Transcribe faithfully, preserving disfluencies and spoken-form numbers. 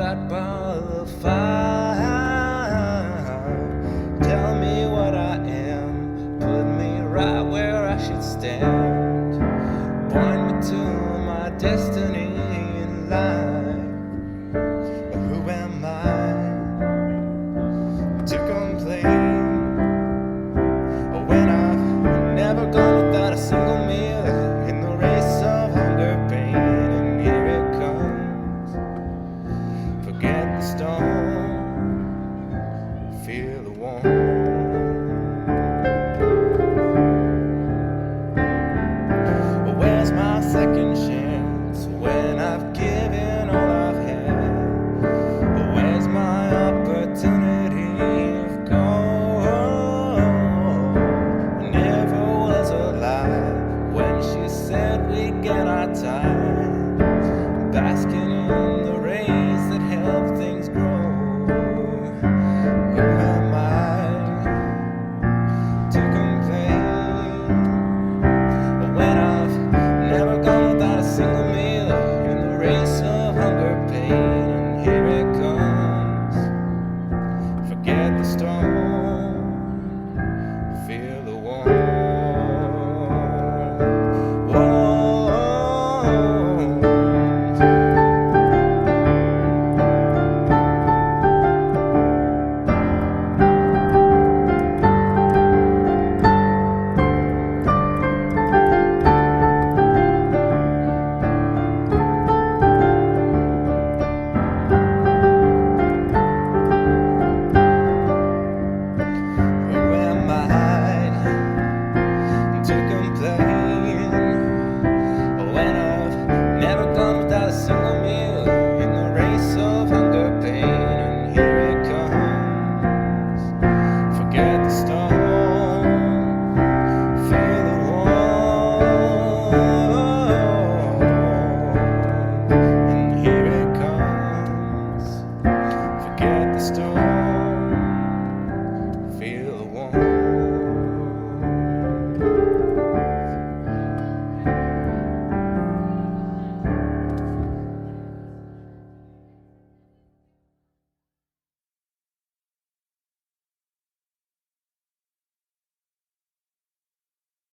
that ball of fire. Tell me what I am, put me right where I should stand. Point me to my destiny in life. But who am I to complain when I've never gone without a single meal in the race of hunger, pain, and here it comes. Forget the storm, feel the warmth. Where's my second chance when I've given all I've had? Where's my opportunity of gold? Never was alive when she said we get our time.